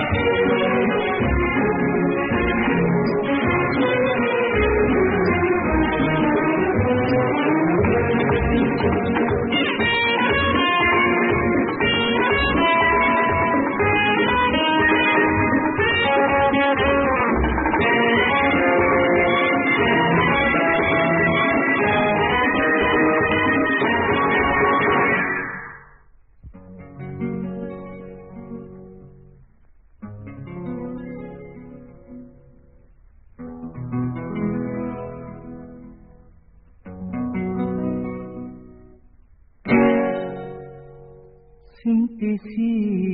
सिमटी सी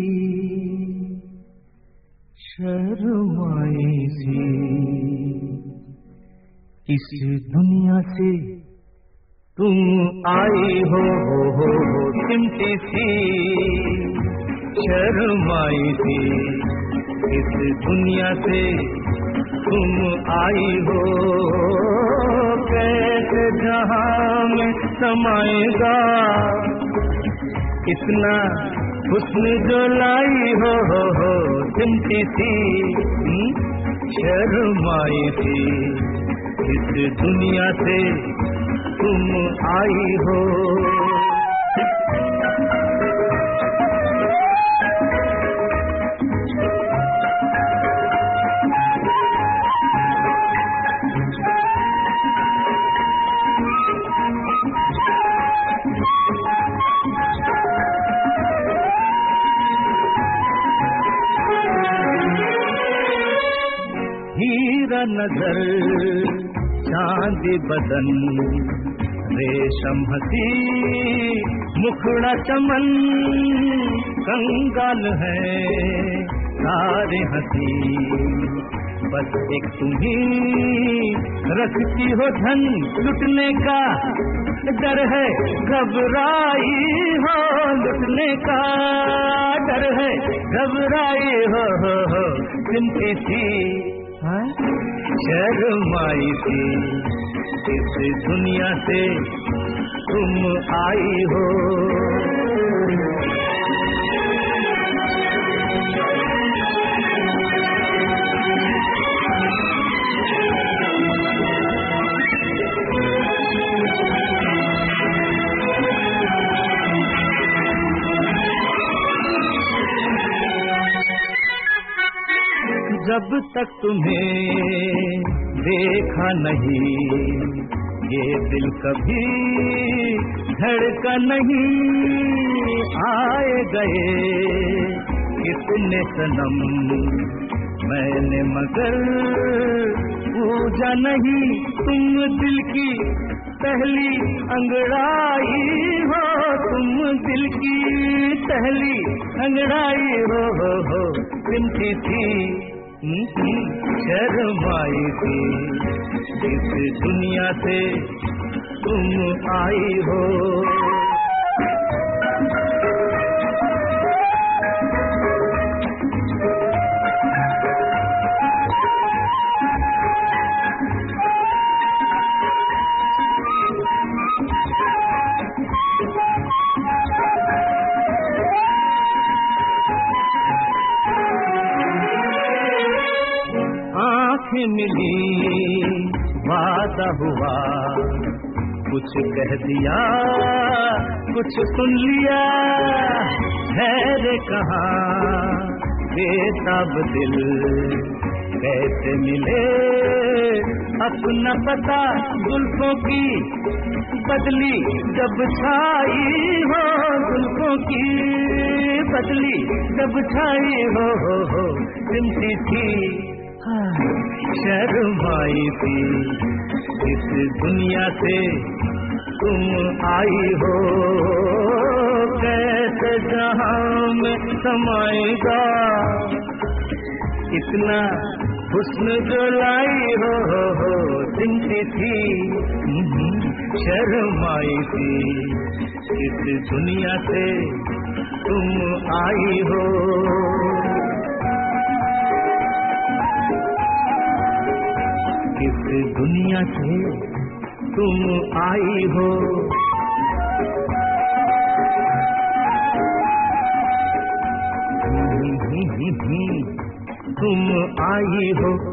शर्माई सी इस दुनिया से तुम आई हो सिमटी सी शर्माई सी इस दुनिया से तुम आई हो। कैसे जहां में समाएगा इतना हुस्न जो लाई हो सिमटी सी शर्माई सी इस दुनिया से तुम आई हो। हीरा नजर चांद बदन रेशम हसी मुखड़ा चमन कंगाल है सारे हसी बस एक तुम्ही रखती हो धन लुटने का डर है घबराई हो लुटने का डर है घबराई हो चिंती सी शर्माई सी इस दुनिया से तुम आई हो। जब तक तुम्हें देखा नहीं ये दिल कभी धड़का नहीं। आए गए कितने सनम मैंने मगर पूजा नहीं। तुम दिल की पहली अंगड़ाई हो तुम दिल की पहली अंगड़ाई हो चिंती थी शर्माई थी इस दुनिया से तुम आई हो। मिली वादा हुआ कुछ कह दिया कुछ सुन लिया है कहाँ बेताब दिल कैसे मिले अपना पता जुल्फों की बदली जब छाई हो जुल्फों की बदली जब छाई हो चिंती थी शर्माई थी इस दुनिया से तुम आई हो। कैसे जहां में समाएगा इतना हुस्न जो लाई हो चिंती थी शर्माई थी इस दुनिया से तुम आई हो। इस दुनिया से तुम आई हो। तुम आई हो।